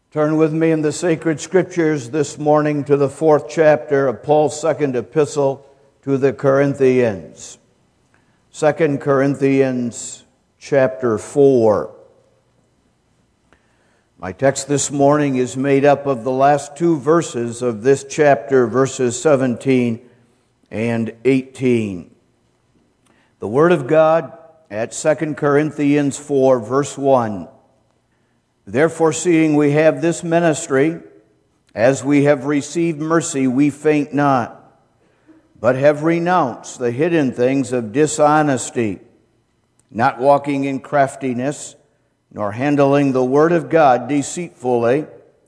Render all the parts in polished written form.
Turn with me in the sacred scriptures this morning to the 4th chapter of Paul's second epistle to the Corinthians. 2 Corinthians chapter 4. My text this morning is made up of the last two verses of this chapter, verses 17 and 18. The Word of God at 2 Corinthians 4, verse 1. Therefore, seeing we have this ministry, as we have received mercy, we faint not, but have renounced the hidden things of dishonesty, not walking in craftiness, nor handling the word of God deceitfully,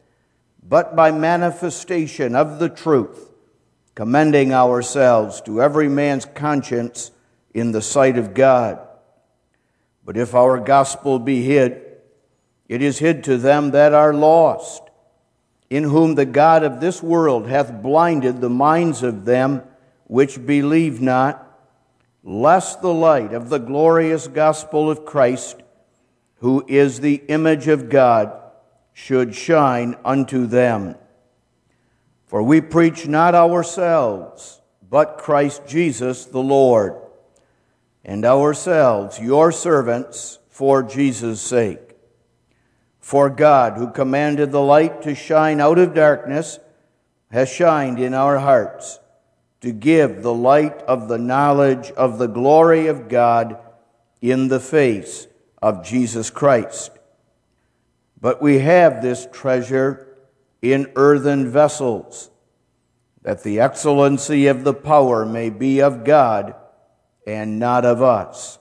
but by manifestation of the truth, commending ourselves to every man's conscience in the sight of God. But if our gospel be hid, it is hid to them that are lost, in whom the God of this world hath blinded the minds of them which believe not, lest the light of the glorious gospel of Christ, who is the image of God, should shine unto them. For we preach not ourselves, but Christ Jesus the Lord, and ourselves your servants for Jesus' sake. For God, who commanded the light to shine out of darkness, has shined in our hearts to give the light of the knowledge of the glory of God in the face of Jesus Christ. But we have this treasure in earthen vessels, that the excellency of the power may be of God and not of us.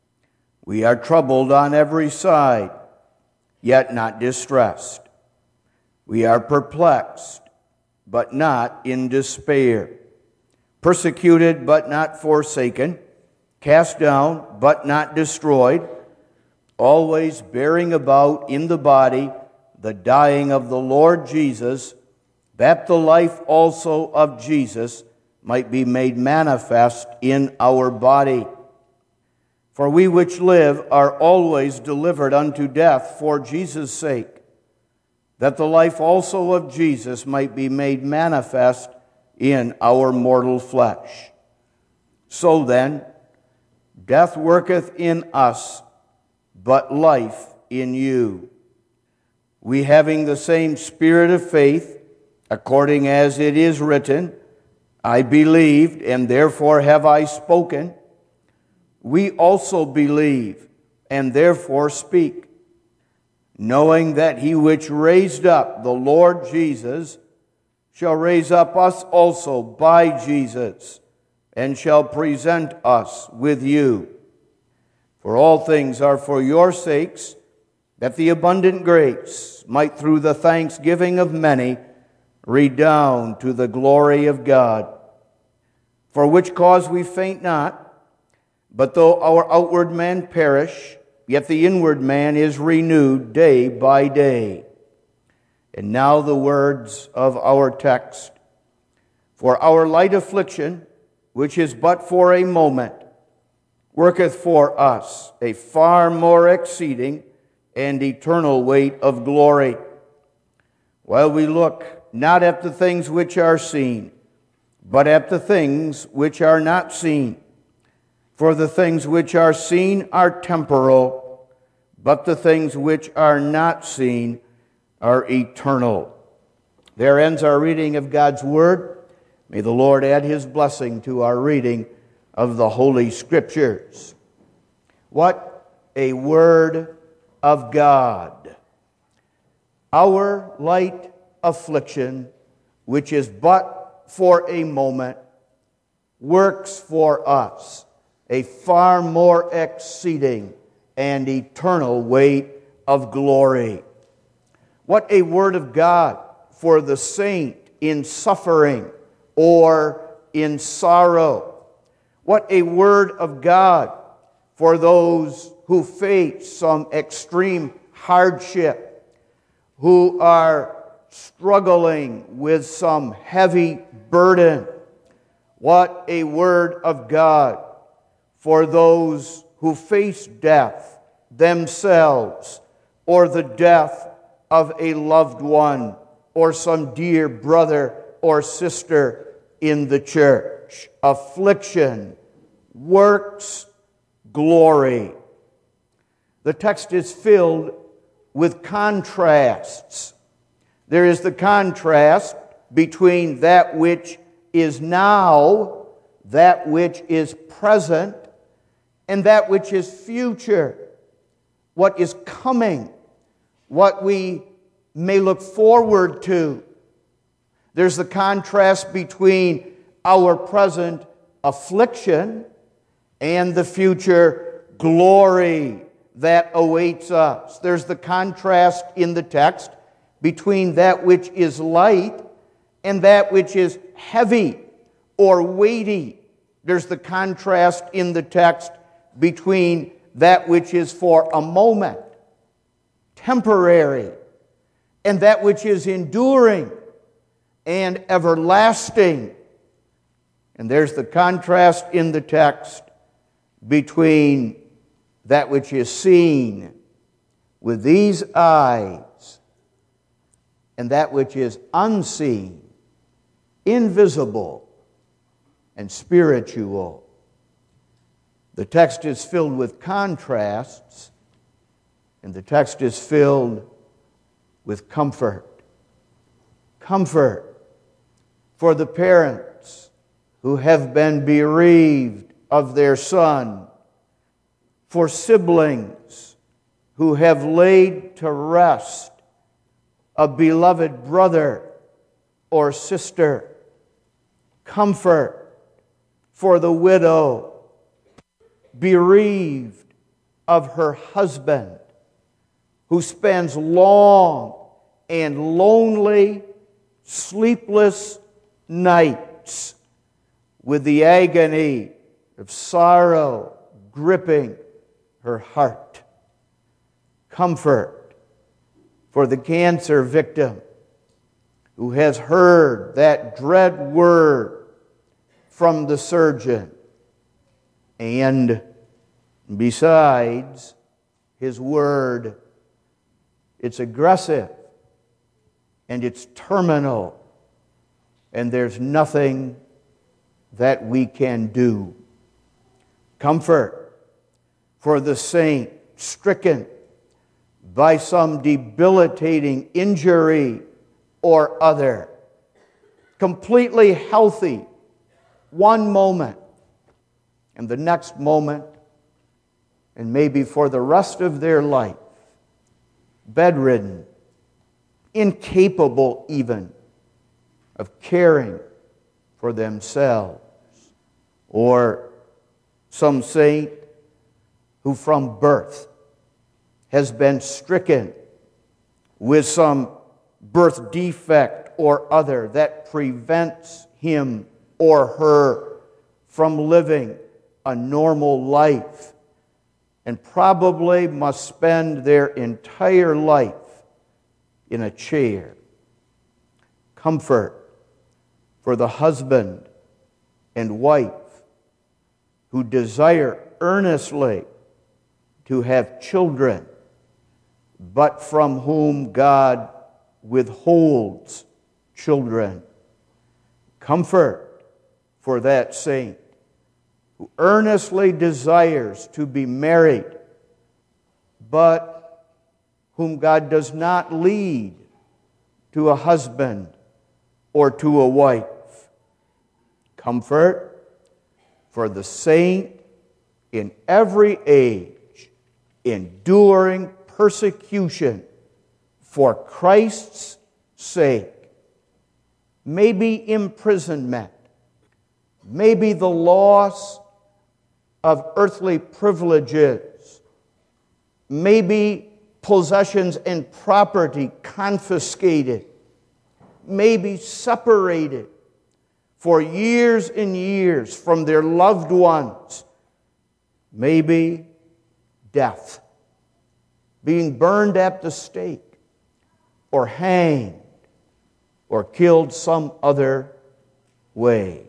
We are troubled on every side, yet not distressed. We are perplexed, but not in despair. Persecuted, but not forsaken. Cast down, but not destroyed. Always bearing about in the body the dying of the Lord Jesus, that the life also of Jesus might be made manifest in our body. For we which live are always delivered unto death for Jesus' sake, that the life also of Jesus might be made manifest in our mortal flesh. So then, death worketh in us, but life in you. We having the same spirit of faith, according as it is written, I believed, and therefore have I spoken. We also believe, and therefore speak, knowing that he which raised up the Lord Jesus shall raise up us also by Jesus, and shall present us with you. For all things are for your sakes, that the abundant grace might through the thanksgiving of many redound to the glory of God. For which cause we faint not, but though our outward man perish, yet the inward man is renewed day by day. And now the words of our text. For our light affliction, which is but for a moment, worketh for us a far more exceeding and eternal weight of glory, while we look not at the things which are seen, but at the things which are not seen. For the things which are seen are temporal, but the things which are not seen are eternal. There ends our reading of God's Word. May the Lord add His blessing to our reading of the Holy Scriptures. What a Word of God! Our light affliction, which is but for a moment, works for us a far more exceeding and eternal weight of glory. What a word of God for the saint in suffering or in sorrow. What a word of God for those who face some extreme hardship, who are struggling with some heavy burden. What a word of God for those who face death themselves or the death of a loved one or some dear brother or sister in the church. Affliction works glory. The text is filled with contrasts. There is the contrast between that which is now, that which is present, and that which is future, what is coming, what we may look forward to. There's the contrast between our present affliction and the future glory that awaits us. There's the contrast in the text between that which is light and that which is heavy or weighty. There's the contrast in the text between that which is for a moment, temporary, and that which is enduring and everlasting. And there's the contrast in the text between that which is seen with these eyes and that which is unseen, invisible, and spiritual. The text is filled with contrasts, and the text is filled with comfort. Comfort for the parents who have been bereaved of their son, for siblings who have laid to rest a beloved brother or sister. Comfort for the widow bereaved of her husband, who spends long and lonely, sleepless nights with the agony of sorrow gripping her heart. Comfort for the cancer victim who has heard that dread word from the surgeon, and besides his word, it's aggressive and it's terminal, and there's nothing that we can do. Comfort for the saint stricken by some debilitating injury or other, completely healthy one moment, and the next moment, and maybe for the rest of their life, bedridden, incapable even of caring for themselves. Or some saint who from birth has been stricken with some birth defect or other that prevents him or her from living a normal life, and probably must spend their entire life in a chair. Comfort for the husband and wife who desire earnestly to have children, but from whom God withholds children. Comfort for that saint who earnestly desires to be married, but whom God does not lead to a husband or to a wife. Comfort for the saint in every age, enduring persecution for Christ's sake. Maybe imprisonment, maybe the loss of earthly privileges, maybe possessions and property confiscated, maybe separated for years and years from their loved ones, maybe death, being burned at the stake, or hanged, or killed some other way.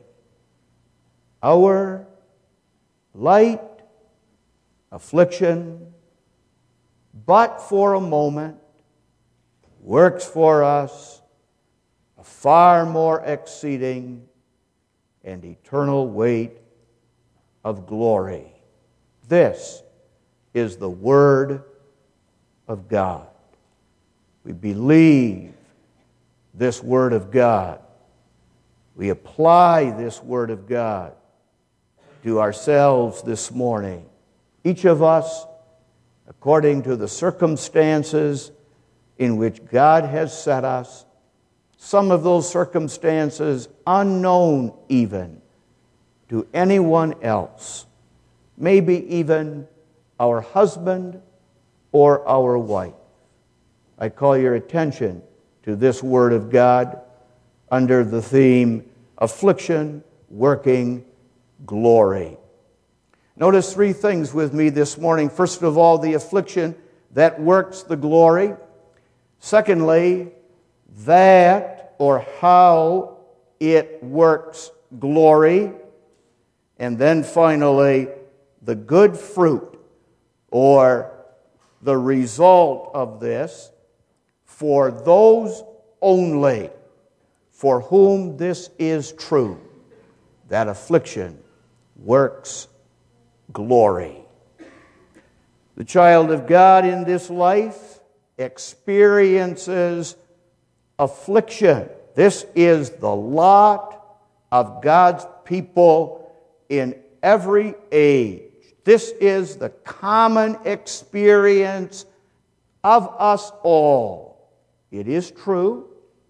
Our light affliction, but for a moment, works for us a far more exceeding and eternal weight of glory. This is the Word of God. We believe this Word of God. We apply this Word of God to ourselves this morning. Each of us, according to the circumstances in which God has set us, some of those circumstances unknown even to anyone else, maybe even our husband or our wife. I call your attention to this Word of God under the theme, Affliction Working Glory. Notice three things with me this morning. First of all, the affliction that works the glory. Secondly, that or how it works glory. And then finally, the good fruit or the result of this for those only for whom this is true, that affliction works glory. The child of God in this life experiences affliction. This is the lot of God's people in every age. This is the common experience of us all. It is true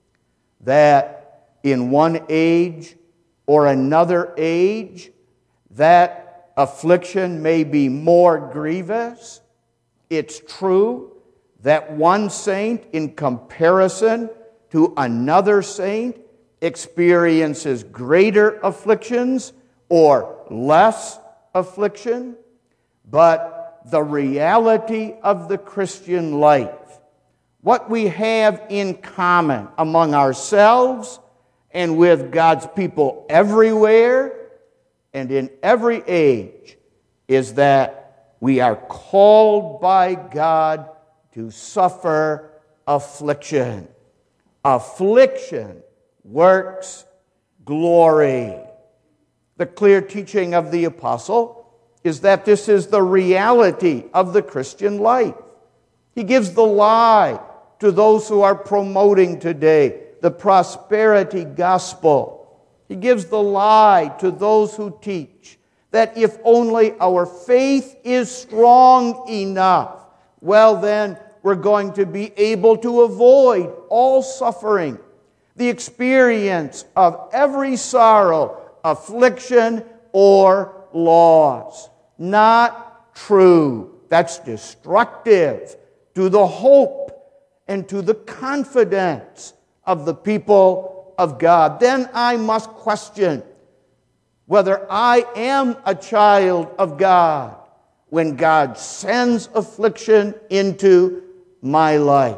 that in one age or another age, that affliction may be more grievous. It's true that one saint, in comparison to another saint, experiences greater afflictions or less affliction. But the reality of the Christian life, what we have in common among ourselves and with God's people everywhere and in every age, is that we are called by God to suffer affliction. Affliction works glory. The clear teaching of the apostle is that this is the reality of the Christian life. He gives the lie to those who are promoting today the prosperity gospel. He gives the lie to those who teach that if only our faith is strong enough, well then we're going to be able to avoid all suffering, the experience of every sorrow, affliction, or loss. Not true. That's destructive to the hope and to the confidence of the people of God. Then I must question whether I am a child of God when God sends affliction into my life.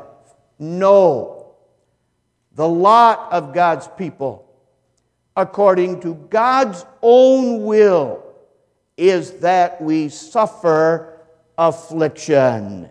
No. The lot of God's people, according to God's own will, is that we suffer affliction.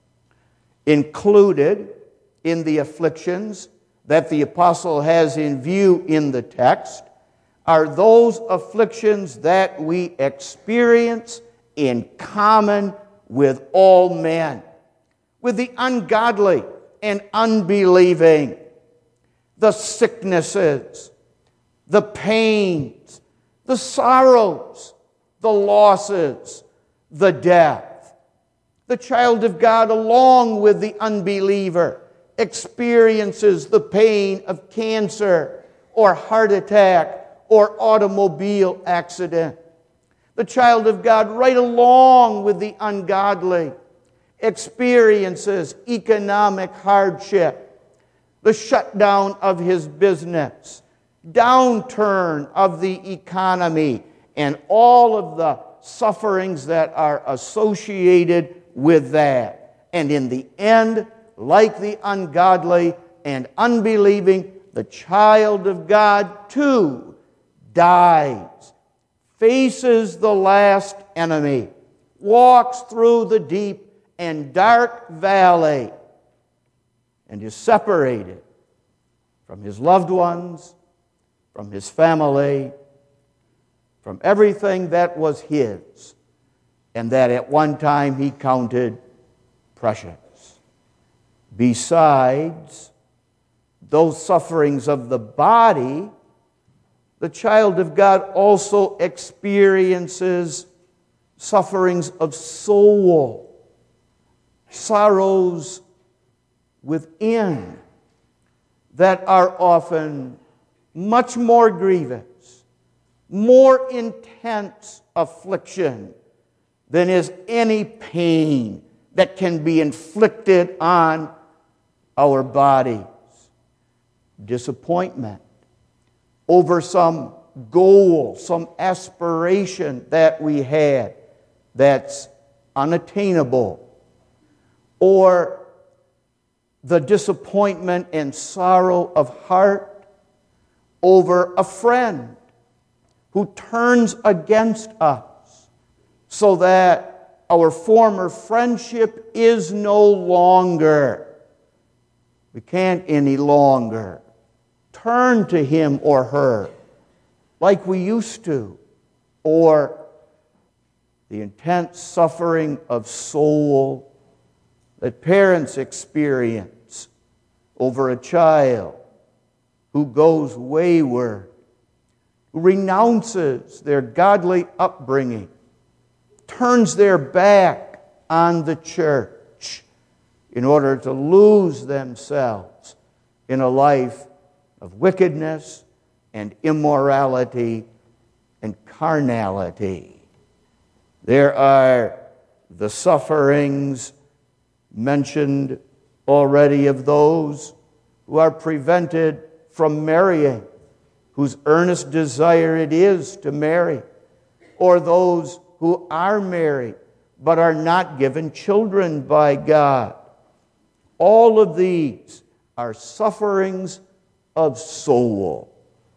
Included in the afflictions that the apostle has in view in the text are those afflictions that we experience in common with all men, with the ungodly and unbelieving, the sicknesses, the pains, the sorrows, the losses, the death. The child of God, along with the unbeliever, experiences the pain of cancer or heart attack or automobile accident. The child of God, right along with the ungodly, experiences economic hardship, the shutdown of his business, downturn of the economy, and all of the sufferings that are associated with that. And in the end, like the ungodly and unbelieving, the child of God too dies, faces the last enemy, walks through the deep and dark valley, and is separated from his loved ones, from his family, from everything that was his, and that at one time he counted precious. Besides those sufferings of the body, the child of God also experiences sufferings of soul, sorrows within that are often much more grievous, more intense affliction than is any pain that can be inflicted on our bodies. Disappointment over some goal, some aspiration that we had that's unattainable, or the disappointment and sorrow of heart over a friend who turns against us so that our former friendship is no longer. We can't any longer turn to him or her like we used to, or the intense suffering of soul that parents experience over a child who goes wayward, who renounces their godly upbringing, turns their back on the church in order to lose themselves in a life of wickedness and immorality and carnality. There are the sufferings mentioned already of those who are prevented from marrying, whose earnest desire it is to marry, or those who are married but are not given children by God. All of these are sufferings of soul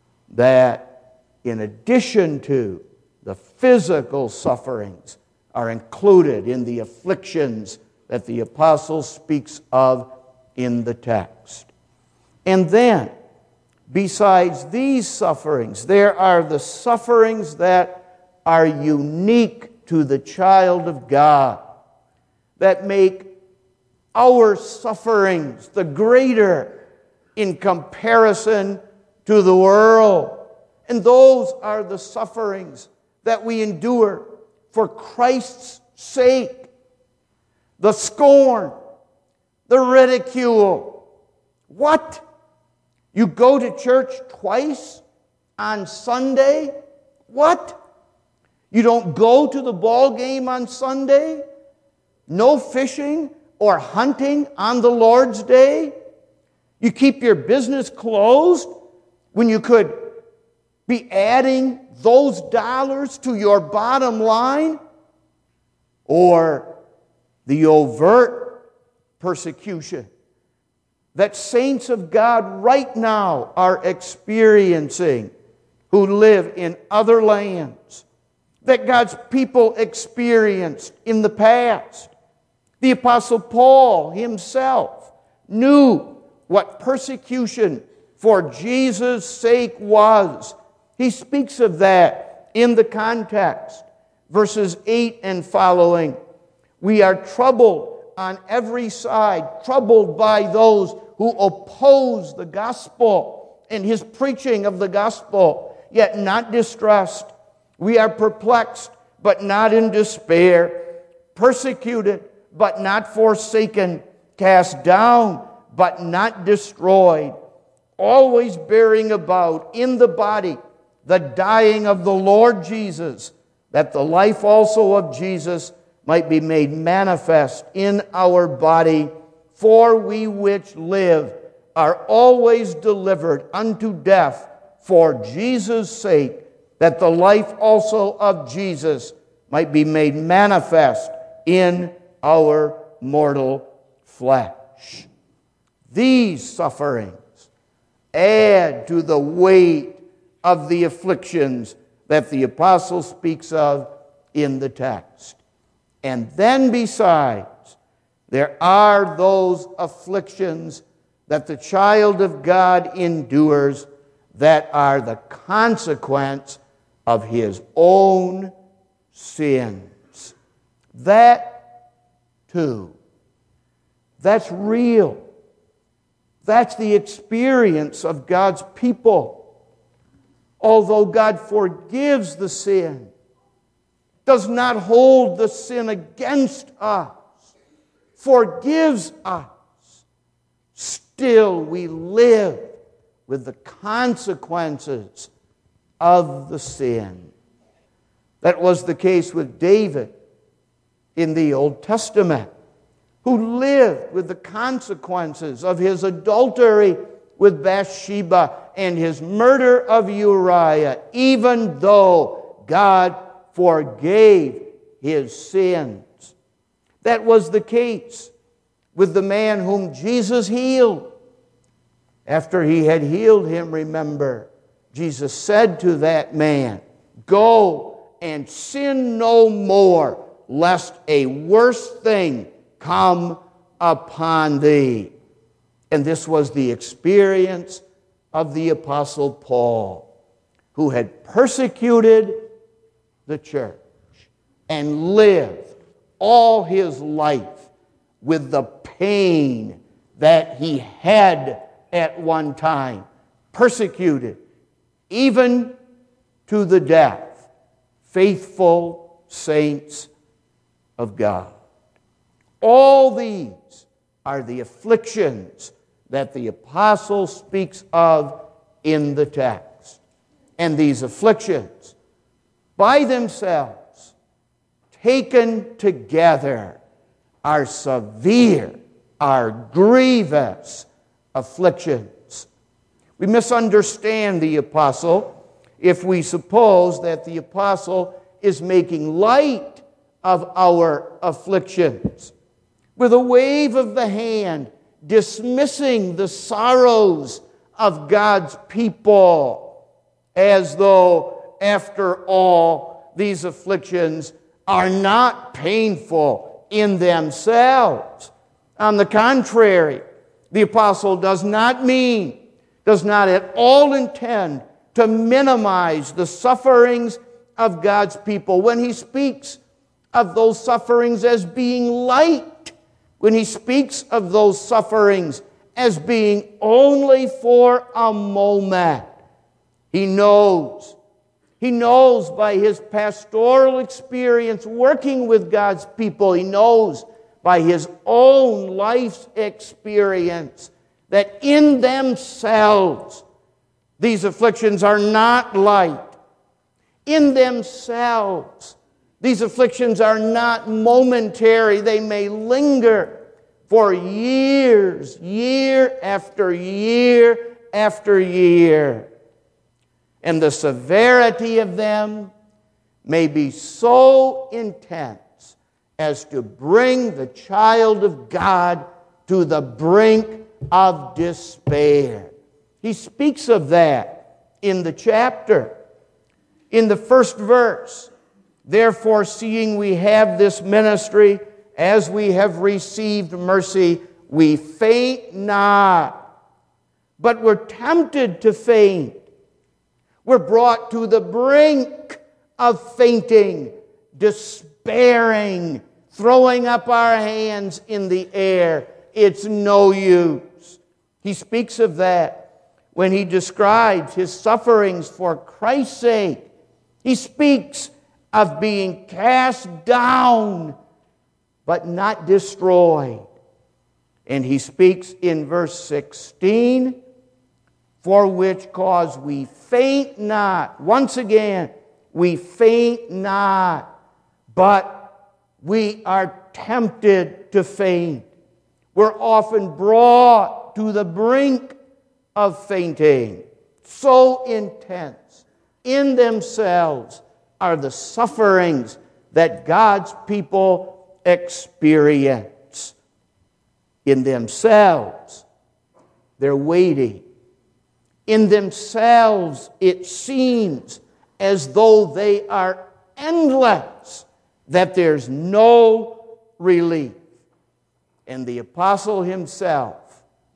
that, in addition to the physical sufferings, are included in the afflictions that the apostle speaks of in the text. And then, besides these sufferings, there are the sufferings that are unique to the child of God, that make our sufferings the greater in comparison to the world. And those are the sufferings that we endure for Christ's sake. The scorn, the ridicule. What? You go to church twice on Sunday? What? You don't go to the ball game on Sunday? No fishing or hunting on the Lord's Day? You keep your business closed when you could be adding those dollars to your bottom line? Or the overt persecution that saints of God right now are experiencing who live in other lands, that God's people experienced in the past. The Apostle Paul himself knew what persecution for Jesus' sake was. He speaks of that in the context. Verses 8 and following. We are troubled on every side, troubled by those who oppose the gospel and his preaching of the gospel, yet not distressed. We are perplexed, but not in despair, persecuted, but not forsaken, cast down, but not destroyed, always bearing about in the body the dying of the Lord Jesus, that the life also of Jesus might be made manifest in our body. For we which live are always delivered unto death for Jesus' sake, that the life also of Jesus might be made manifest in our mortal flesh. These sufferings add to the weight of the afflictions that the apostle speaks of in the text. And then besides, there are those afflictions that the child of God endures that are the consequence of his own sins. That too. That's real. That's the experience of God's people. Although God forgives the sin, does not hold the sin against us, forgives us, still we live with the consequences of the sin. That was the case with David in the Old Testament, who lived with the consequences of his adultery with Bathsheba and his murder of Uriah, even though God forgave his sins. That was the case with the man whom Jesus healed. After he had healed him, remember, Jesus said to that man, "Go and sin no more, lest a worse thing come upon thee." And this was the experience of the Apostle Paul, who had persecuted the church and lived all his life with the pain that he had at one time, persecuted even to the death, faithful saints of God. All these are the afflictions that the apostle speaks of in the text. And these afflictions, by themselves, taken together, are severe, are grievous afflictions. We misunderstand the apostle if we suppose that the apostle is making light of our afflictions, with a wave of the hand, dismissing the sorrows of God's people, as though, after all, these afflictions are not painful in themselves. On the contrary, the apostle does not at all intend to minimize the sufferings of God's people when he speaks of those sufferings as being light, when he speaks of those sufferings as being only for a moment. He knows by his pastoral experience working with God's people, he knows by his own life's experience that in themselves these afflictions are not light. In themselves, these afflictions are not momentary. They may linger for years, year after year after year. And the severity of them may be so intense as to bring the child of God to the brink of despair. He speaks of that in the chapter. In the first verse, "Therefore, seeing we have this ministry, as we have received mercy, we faint not, but we're tempted to faint." We're brought to the brink of fainting, despairing, throwing up our hands in the air. It's no use. He speaks of that when he describes his sufferings for Christ's sake. He speaks of being cast down, but not destroyed. And he speaks in verse 16, "For which cause we faint not." Once again, we faint not, but we are tempted to faint. We're often brought to the brink of fainting. So intense in themselves are the sufferings that God's people experience. In themselves, they're weighty. In themselves, it seems as though they are endless, that there's no relief. And the apostle himself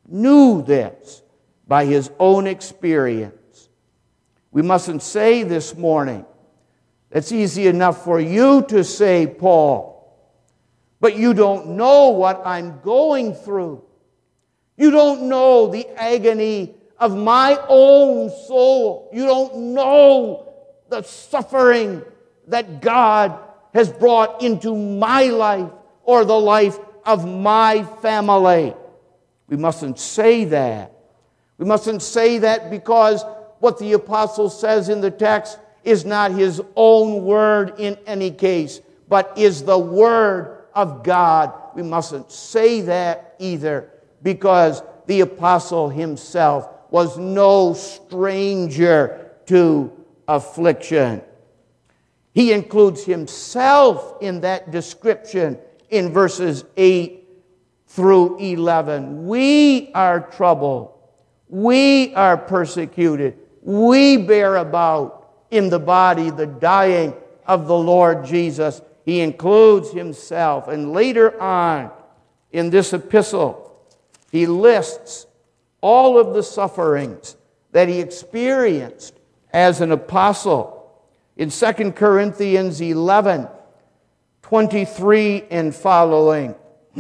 knew this by his own experience. We mustn't say this morning, it's easy enough for you to say, Paul, but you don't know what I'm going through. You don't know the agony of my own soul. You don't know the suffering that God has brought into my life or the life of my family. We mustn't say that. We mustn't say that because what the apostle says in the text is not his own word in any case, but is the word of God. We mustn't say that either because the apostle himself was no stranger to affliction. He includes himself in that description in verses 8 through 11. We are troubled. We are persecuted. We bear about in the body the dying of the Lord Jesus. He includes himself. And later on in this epistle, he lists all of the sufferings that he experienced as an apostle. In 2 Corinthians 11, 23 and following,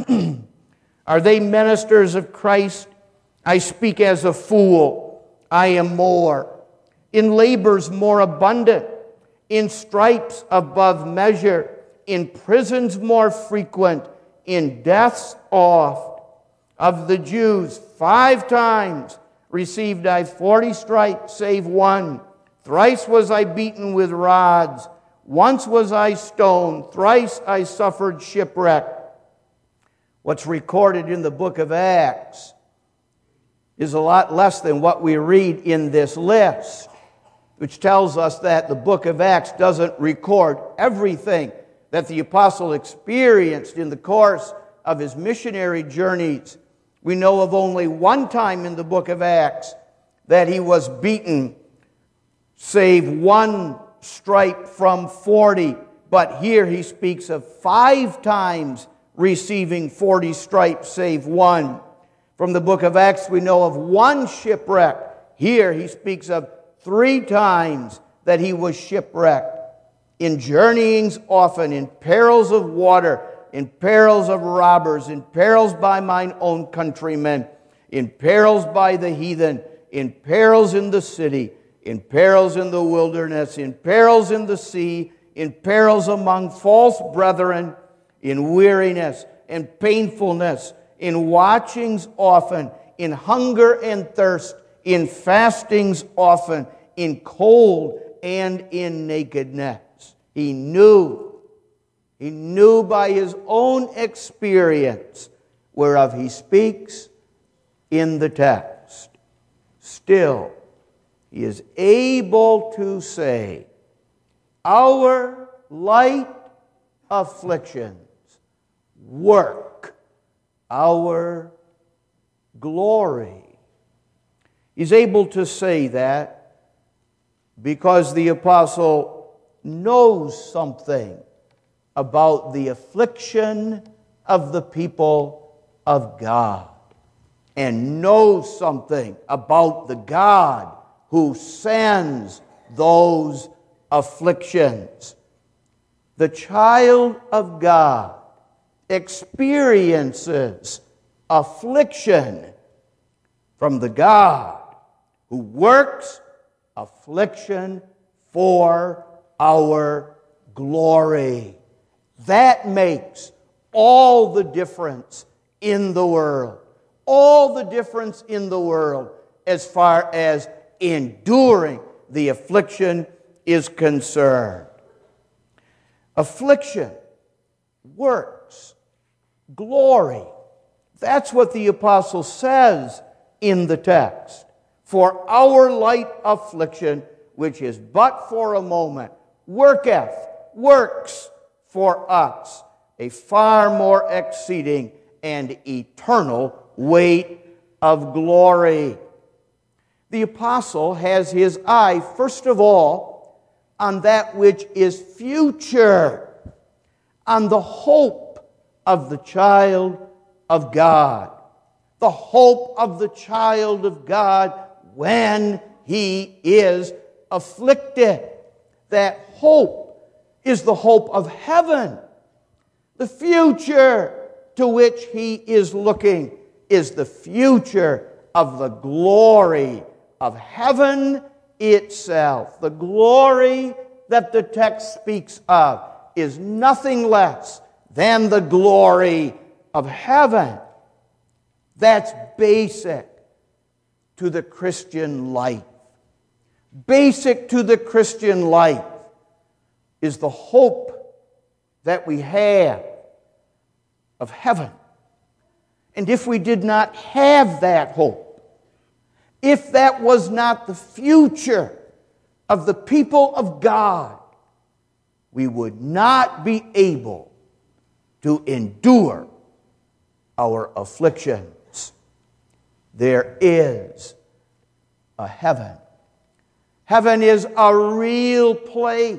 are they ministers of Christ? I speak as a fool. I am more. In labors more abundant, in stripes above measure, in prisons more frequent, in deaths oft. Of the Jews 5 times received I 40 stripes, save one. Thrice was I beaten with rods. Once was I stoned. Thrice I suffered shipwreck. What's recorded in the book of Acts is a lot less than what we read in this list, which tells us that the book of Acts doesn't record everything that the apostle experienced in the course of his missionary journeys. We know of only one time in the book of Acts that he was beaten, save one stripe from 40. But here he speaks of 5 times receiving 40 stripes, save one. From the book of Acts, we know of one shipwreck. Here he speaks of 3 times that he was shipwrecked. In journeyings often, in perils of water, in perils of robbers, in perils by mine own countrymen, in perils by the heathen, in perils in the city, in perils in the wilderness, in perils in the sea, in perils among false brethren, in weariness and painfulness, in watchings often, in hunger and thirst, in fastings often, in cold and in nakedness. He knew by his own experience, whereof he speaks in the text. Still, he is able to say, our light afflictions work our glory. He's able to say that because the apostle knows something about the affliction of the people of God and knows something about the God who sends those afflictions. The child of God experiences affliction from the God who works affliction for our glory. That makes all the difference in the world. All the difference in the world as far as enduring the affliction is concerned. Affliction works glory. That's what the apostle says in the text. For our light affliction, which is but for a moment, works for us a far more exceeding and eternal weight of glory. The apostle has his eye, first of all, on that which is future, on the hope of the child of God. the hope of the child of God when he is afflicted. That hope is the hope of heaven. The future to which he is looking is the future of the glory of heaven itself. The glory that the text speaks of is nothing less than the glory of heaven. That's basic to the Christian life. Basic to the Christian life is the hope that we have of heaven. And if we did not have that hope, if that was not the future of the people of God, we would not be able to endure our afflictions. There is a heaven. Heaven is a real place.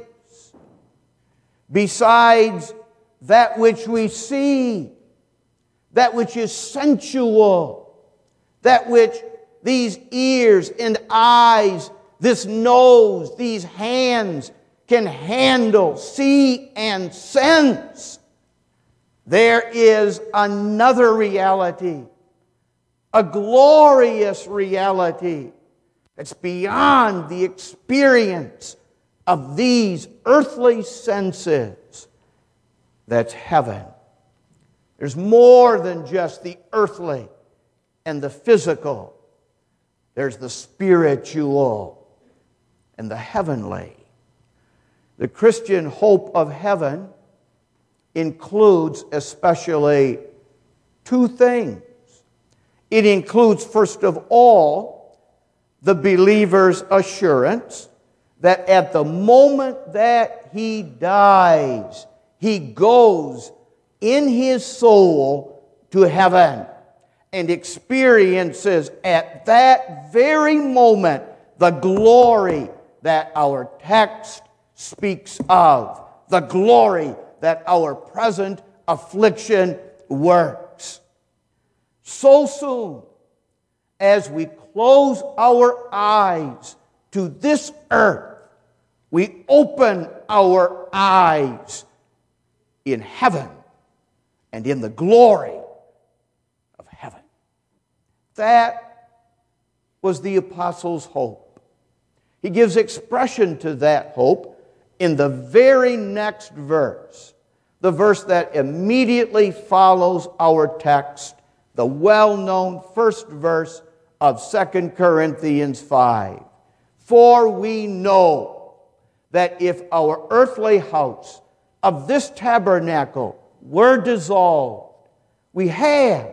Besides that which we see, that which is sensual, that which these ears and eyes, this nose, these hands can handle, see, and sense, there is another reality, a glorious reality that's beyond the experience of these earthly senses. That's heaven. There's more than just the earthly and the physical. There's the spiritual and the heavenly. The Christian hope of heaven includes especially two things. It includes, first of all, the believer's assurance that at the moment that he dies, he goes in his soul to heaven and experiences at that very moment the glory that our text speaks of, the glory that our present affliction works. So soon as we close our eyes to this earth, we open our eyes in heaven and in the glory of heaven. That was the apostle's hope. He gives expression to that hope in the very next verse, the verse that immediately follows our text, the well-known first verse of 2 Corinthians 5. For we know that if our earthly house of this tabernacle were dissolved, we have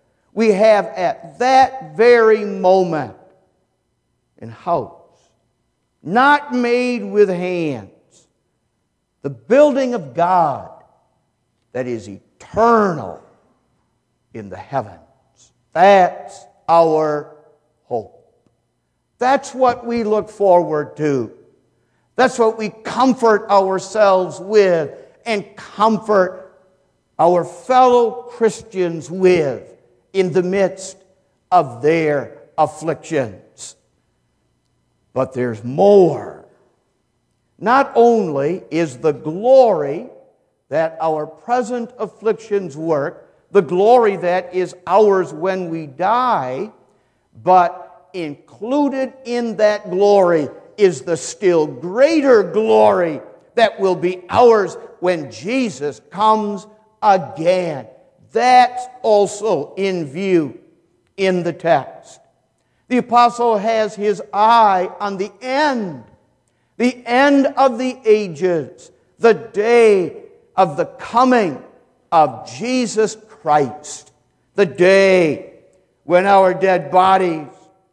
at that very moment an house not made with hands, the building of God that is eternal in the heavens. That's our hope. That's what we look forward to. That's what we comfort ourselves with and comfort our fellow Christians with in the midst of their afflictions. But there's more. Not only is the glory that our present afflictions work, the glory that is ours when we die, but included in that glory is the still greater glory that will be ours when Jesus comes again. That's also in view in the text. The apostle has his eye on the end of the ages, the day of the coming of Jesus Christ, the day when our dead bodies,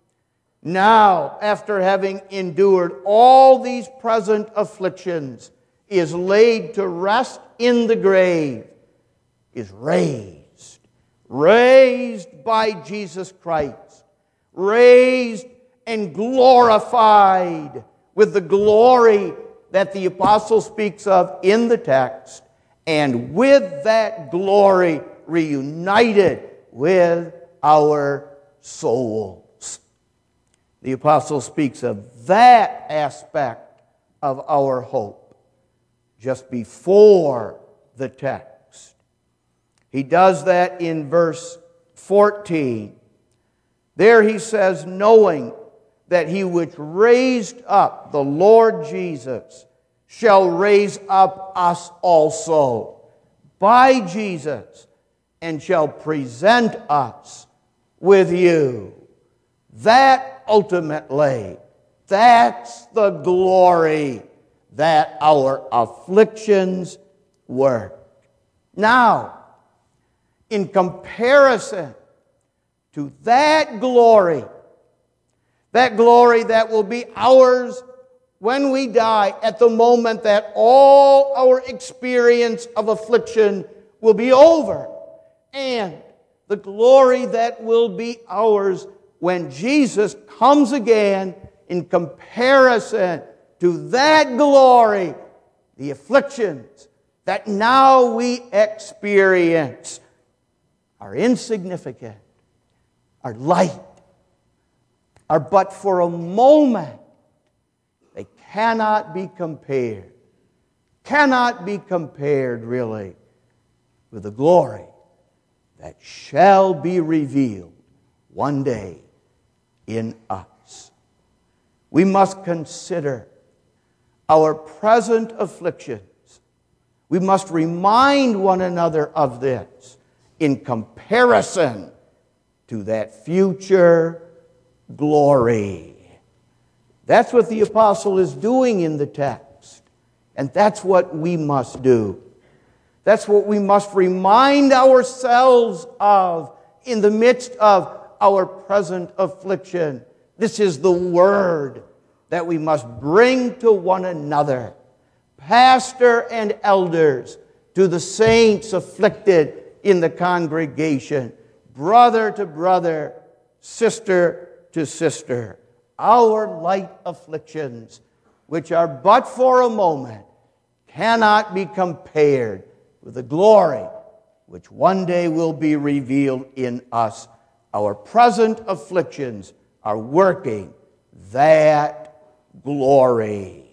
now after having endured all these present afflictions, is laid to rest in the grave, is raised by Jesus Christ, raised and glorified with the glory that the apostle speaks of in the text, and with that glory reunited with our souls. The apostle speaks of that aspect of our hope just before the text. He does that in verse 14. There he says, knowing that he which raised up the Lord Jesus shall raise up us also by Jesus, and shall present us with you. That ultimately, that's the glory that our afflictions were. Now, in comparison to that glory that will be ours when we die, at the moment that all our experience of affliction will be over, and the glory that will be ours when Jesus comes again, in comparison to that glory, the afflictions that now we experience are insignificant, are light, are but for a moment. They cannot be compared really with the glory that shall be revealed one day in us. We must consider our present afflictions. We must remind one another of this in comparison to that future glory. That's what the apostle is doing in the text. And that's what we must do. That's what we must remind ourselves of in the midst of our present affliction. This is the word that we must bring to one another. Pastor and elders, to the saints afflicted in the congregation, brother to brother, sister to sister. Our light afflictions, which are but for a moment, cannot be compared with the glory which one day will be revealed in us. Our present afflictions are working that glory.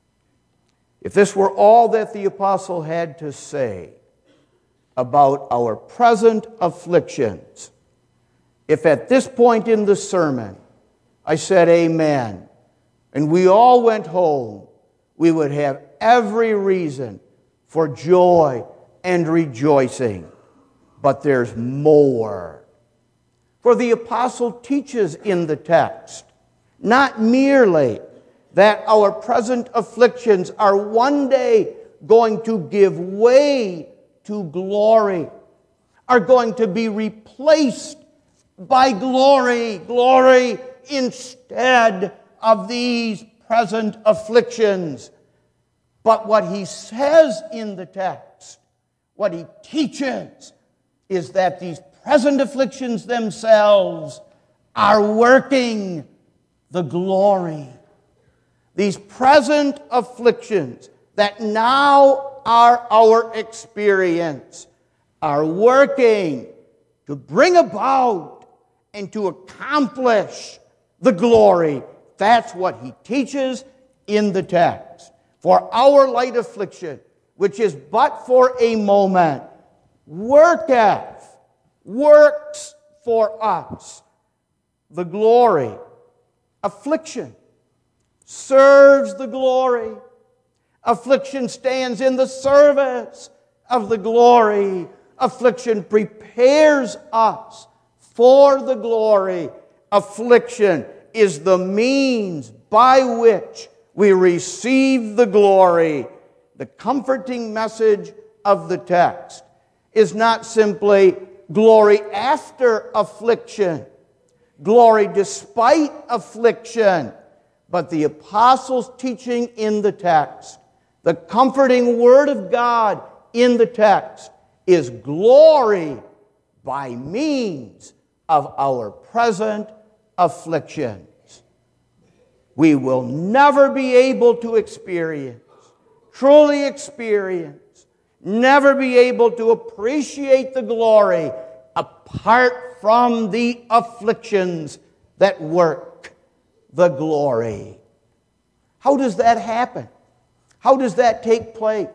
If this were all that the apostle had to say about our present afflictions, if at this point in the sermon I said amen, and we all went home, we would have every reason for joy and rejoicing. But there's more. For the apostle teaches in the text, not merely that our present afflictions are one day going to give way to glory, are going to be replaced by glory instead of these present afflictions. But what he says in the text, what he teaches, is that these present afflictions themselves are working the glory. These present afflictions that now are our experience are working to bring about and to accomplish the glory. That's what he teaches in the text. For our light affliction, which is but for a moment, works for us the glory. Affliction serves the glory. Affliction stands in the service of the glory. Affliction prepares us for the glory. Affliction is the means by which we receive the glory. The comforting message of the text is not simply glory after affliction, glory despite affliction, but the apostles' teaching in the text, the comforting word of God in the text, is glory by means of our present afflictions. We will never be able to truly experience, never be able to appreciate the glory apart from the afflictions that work the glory. How does that happen? How does that take place?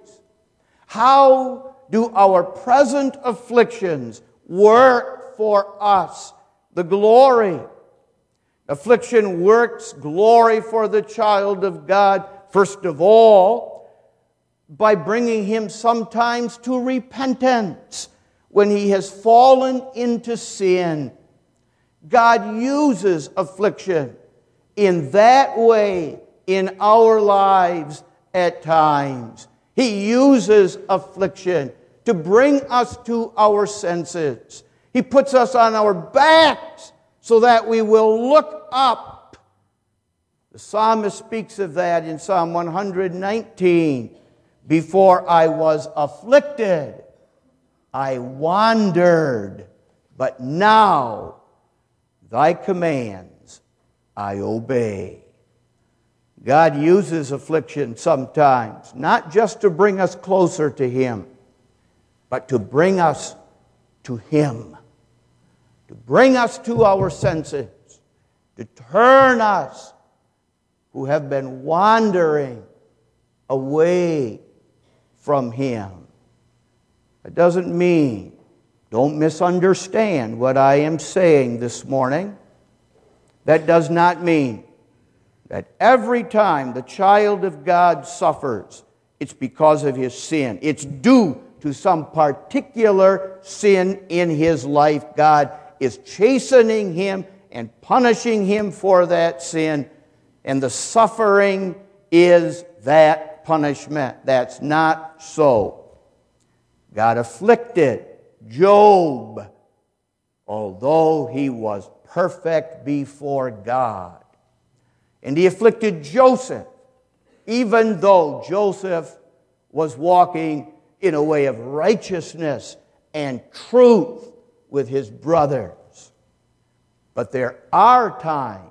How do our present afflictions work for us the glory? Affliction works glory for the child of God, first of all, by bringing him sometimes to repentance when he has fallen into sin. God uses affliction in that way in our lives at times. He uses affliction to bring us to our senses. He puts us on our backs so that we will look up. The psalmist speaks of that in Psalm 119. Before I was afflicted, I wandered, but now thy commands I obey. God uses affliction sometimes, not just to bring us closer to Him, but to bring us to Him, to bring us to our senses, to turn us who have been wandering away from Him. It doesn't mean, don't misunderstand what I am saying this morning. That does not mean that every time the child of God suffers, it's because of his sin. It's due to some particular sin in his life. God is chastening him and punishing him for that sin, and the suffering is that punishment. That's not so. God afflicted Job, although he was perfect before God. And He afflicted Joseph, even though Joseph was walking in a way of righteousness and truth with his brothers. But there are times,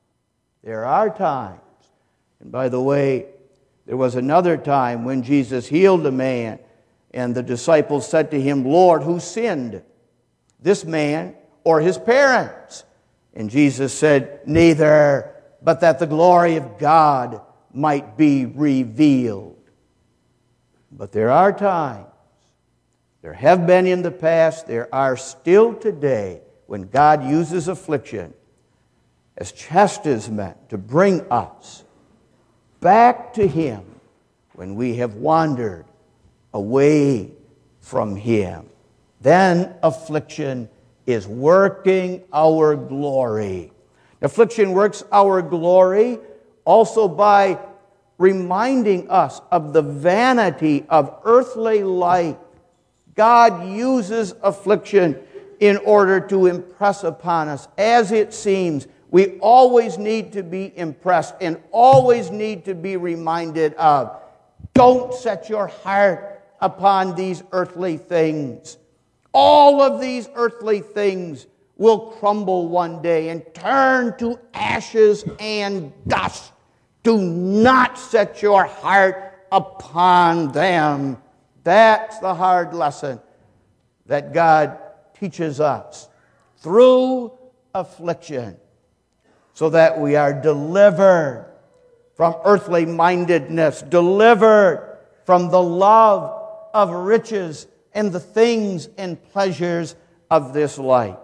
and by the way, there was another time when Jesus healed a man, and the disciples said to Him, Lord, who sinned, this man or his parents? And Jesus said, neither, but that the glory of God might be revealed. But there are times, there have been in the past, there are still today, when God uses affliction as chastisement to bring us back to Him when we have wandered away from Him. Then affliction is working our glory. Affliction works our glory also by reminding us of the vanity of earthly life. God uses affliction in order to impress upon us. As it seems, we always need to be impressed and always need to be reminded of, don't set your heart upon these earthly things. All of these earthly things will crumble one day and turn to ashes and dust. Do not set your heart upon them. That's the hard lesson that God teaches us through affliction, so that we are delivered from earthly mindedness, delivered from the love of riches and the things and pleasures of this life.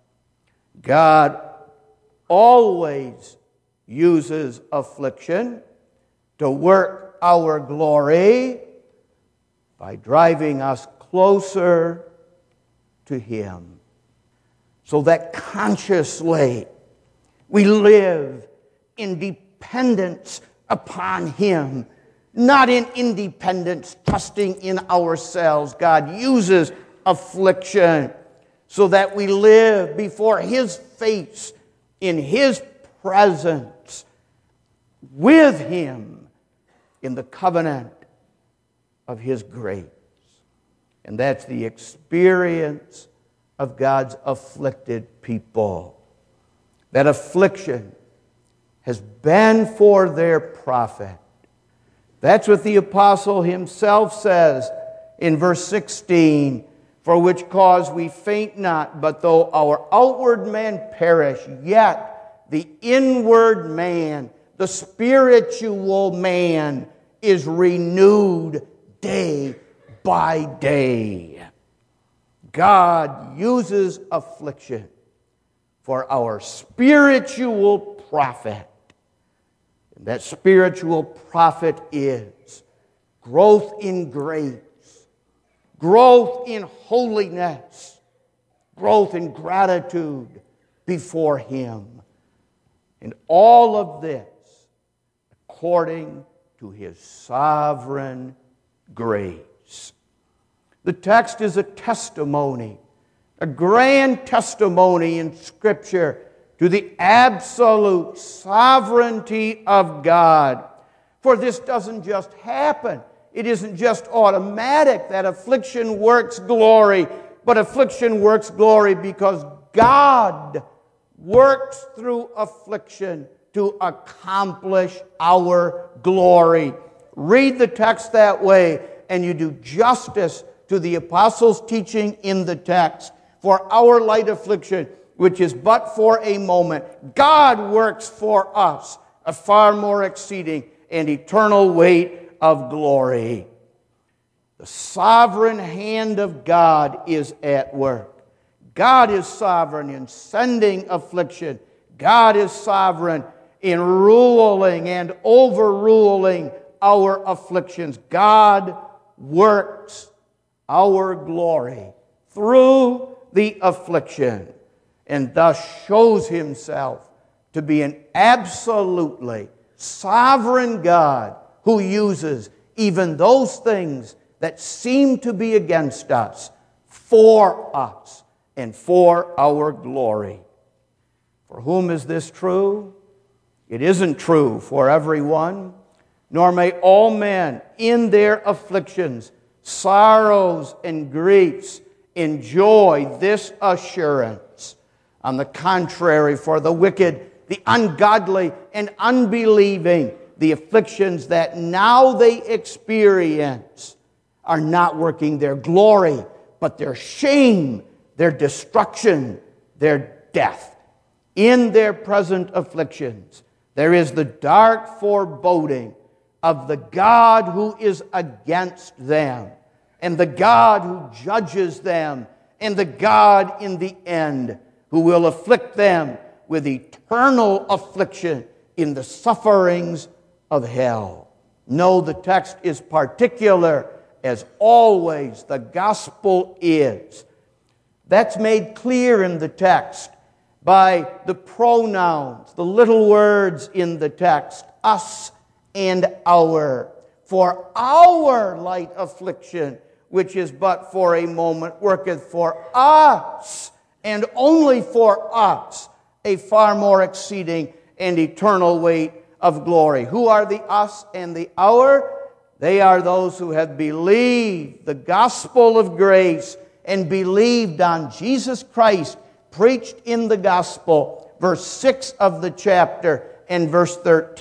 God always uses affliction to work our glory by driving us closer to Him, so that consciously we live in dependence upon Him, not in independence, trusting in ourselves. God uses affliction so that we live before His face, in His presence, with Him in the covenant of His grace. And that's the experience of God's afflicted people. That affliction has been for their profit. That's what the apostle himself says in verse 16. for which cause we faint not, but though our outward man perish, yet the inward man, the spiritual man, is renewed day by day. God uses affliction for our spiritual profit. And that spiritual profit is growth in grace, growth in holiness, growth in gratitude before Him. And all of this according to His sovereign grace. The text is a testimony, a grand testimony in Scripture to the absolute sovereignty of God. For this doesn't just happen. It isn't just automatic that affliction works glory, but affliction works glory because God works through affliction to accomplish our glory. Read the text that way, and you do justice to the apostles' teaching in the text. For our light affliction, which is but for a moment, God works for us a far more exceeding and eternal weight of glory. The sovereign hand of God is at work. God is sovereign in sending affliction. God is sovereign in ruling and overruling our afflictions. God works our glory through the affliction, and thus shows Himself to be an absolutely sovereign God who uses even those things that seem to be against us for us and for our glory. For whom is this true? It isn't true for everyone, nor may all men in their afflictions, sorrows, and griefs enjoy this assurance. On the contrary, for the wicked, the ungodly, and unbelieving, the afflictions that now they experience are not working their glory, but their shame, their destruction, their death. In their present afflictions, there is the dark foreboding of the God who is against them, and the God who judges them, and the God in the end who will afflict them with eternal affliction in the sufferings of hell. No, the text is particular, as always the gospel is. That's made clear in the text by the pronouns, the little words in the text, us and our. For our light affliction, which is but for a moment, worketh for us, and only for us, a far more exceeding and eternal weight of glory. Who are the us and the our? They are those who have believed the gospel of grace and believed on Jesus Christ preached in the gospel, verse 6 of the chapter and verse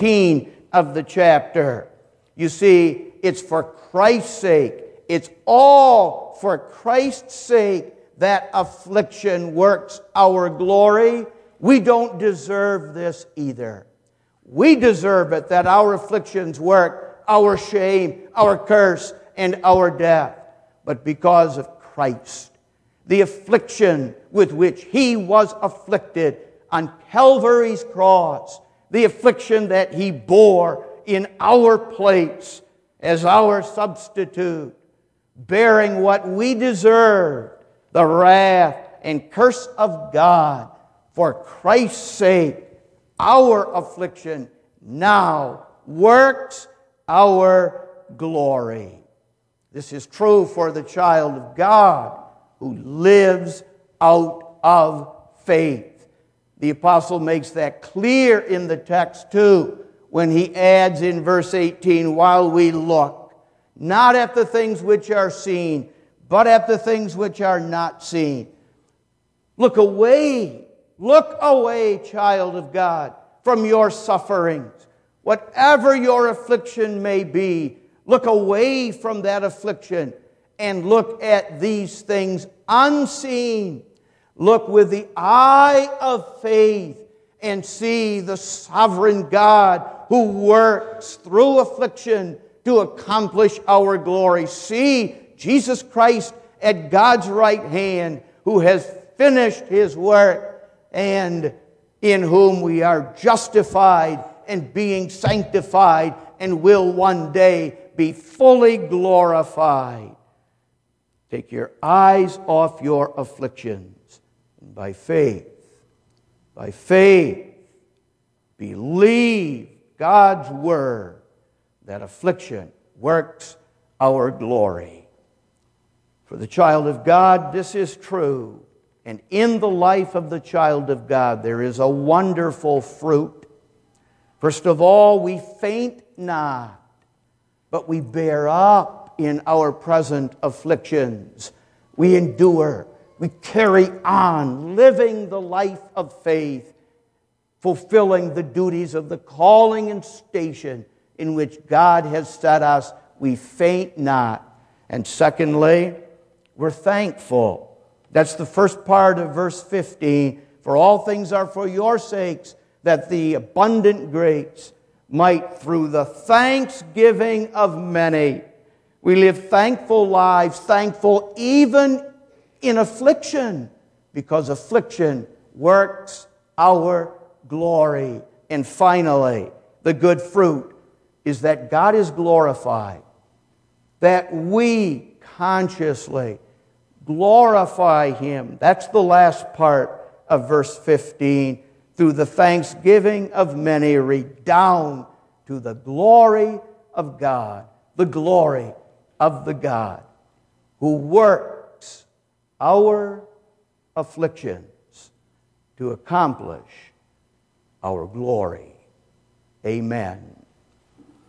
13 of the chapter. You see, it's for Christ's sake. It's all for Christ's sake that affliction works our glory. We don't deserve this either. We deserve it, that our afflictions work our shame, our curse, and our death. But because of Christ, the affliction with which He was afflicted on Calvary's cross, the affliction that He bore in our place as our substitute, bearing what we deserved, the wrath and curse of God, for Christ's sake, our affliction now works our glory. This is true for the child of God who lives out of faith. The apostle makes that clear in the text too, when he adds in verse 18, while we look, not at the things which are seen, but at the things which are not seen. Look away, child of God, from your sufferings. Whatever your affliction may be, look away from that affliction and look at these things unseen. Look with the eye of faith and see the sovereign God who works through affliction to accomplish our glory. See Jesus Christ at God's right hand, who has finished His work and in whom we are justified and being sanctified and will one day be fully glorified. Take your eyes off your afflictions. And by faith, believe God's word that affliction works our glory. For the child of God, this is true. And in the life of the child of God, there is a wonderful fruit. First of all, we faint not, but we bear up in our present afflictions. We endure. We carry on, living the life of faith, fulfilling the duties of the calling and station in which God has set us. We faint not. And secondly, we're thankful. That's the first part of verse 15. For all things are for your sakes, that the abundant grace might, through the thanksgiving of many, we live thankful lives, thankful even in affliction, because affliction works our glory. And finally, the good fruit is that God is glorified, that we consciously glorify Him. That's the last part of verse 15. Through the thanksgiving of many, redound to the glory of God, the glory of the God who works our afflictions to accomplish our glory. Amen.